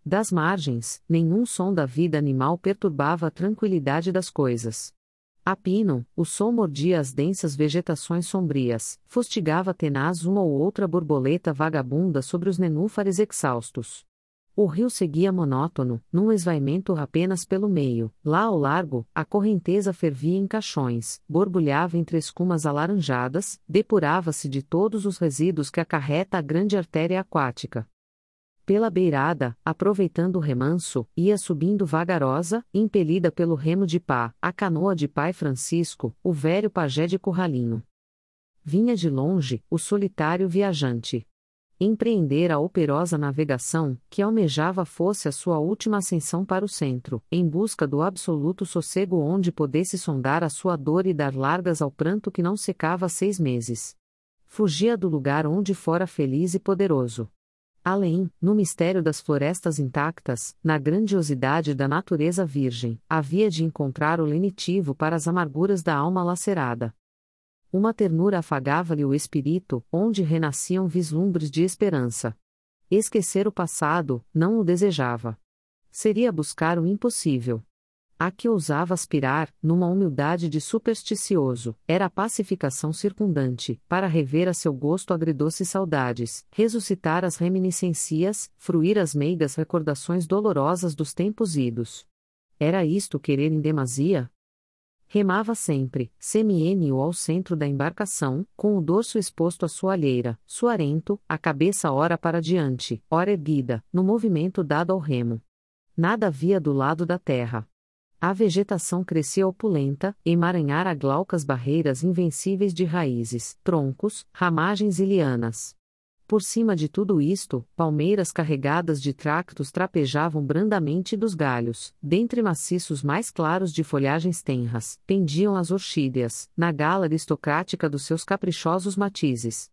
Das margens, nenhum som da vida animal perturbava a tranquilidade das coisas. A pino, o som mordia as densas vegetações sombrias, fustigava tenaz uma ou outra borboleta vagabunda sobre os nenúfares exaustos. O rio seguia monótono, num esvaimento apenas pelo meio. Lá ao largo, a correnteza fervia em caixões, borbulhava entre escumas alaranjadas, depurava-se de todos os resíduos que acarreta a grande artéria aquática. Pela beirada, aproveitando o remanso, ia subindo vagarosa, impelida pelo remo de pá, a canoa de pai Francisco, o velho pajé de Curralinho. Vinha de longe, o solitário viajante. Empreender a operosa navegação, que almejava fosse a sua última ascensão para o centro, em busca do absoluto sossego onde pudesse sondar a sua dor e dar largas ao pranto que não secava há 6 meses. Fugia do lugar onde fora feliz e poderoso. Além, no mistério das florestas intactas, na grandiosidade da natureza virgem, havia de encontrar o lenitivo para as amarguras da alma lacerada. Uma ternura afagava-lhe o espírito, onde renasciam vislumbres de esperança. Esquecer o passado, não o desejava. Seria buscar o impossível. A que ousava aspirar, numa humildade de supersticioso, era a pacificação circundante, para rever a seu gosto agridoces saudades, ressuscitar as reminiscências, fruir as meigas recordações dolorosas dos tempos idos. Era isto querer em demasia? Remava sempre, semi-ênio ao centro da embarcação, com o dorso exposto à soalheira, suarento, a cabeça ora para diante, ora erguida, no movimento dado ao remo. Nada havia do lado da terra. A vegetação crescia opulenta, emaranhara glaucas barreiras invencíveis de raízes, troncos, ramagens e lianas. Por cima de tudo isto, palmeiras carregadas de tractos trapejavam brandamente dos galhos, dentre maciços mais claros de folhagens tenras, pendiam as orquídeas, na gala aristocrática dos seus caprichosos matizes.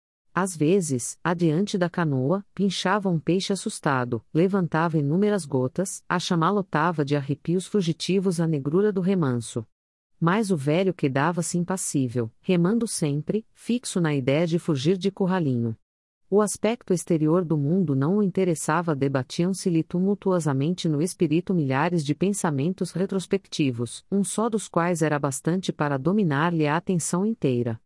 Às vezes, adiante da canoa, pinchava um peixe assustado, levantava inúmeras gotas, a chamalotava de arrepios fugitivos a negrura do remanso. Mas o velho quedava-se impassível, remando sempre, fixo na ideia de fugir de Curralinho. O aspecto exterior do mundo não o interessava, debatiam-se-lhe tumultuosamente no espírito milhares de pensamentos retrospectivos, um só dos quais era bastante para dominar-lhe a atenção inteira.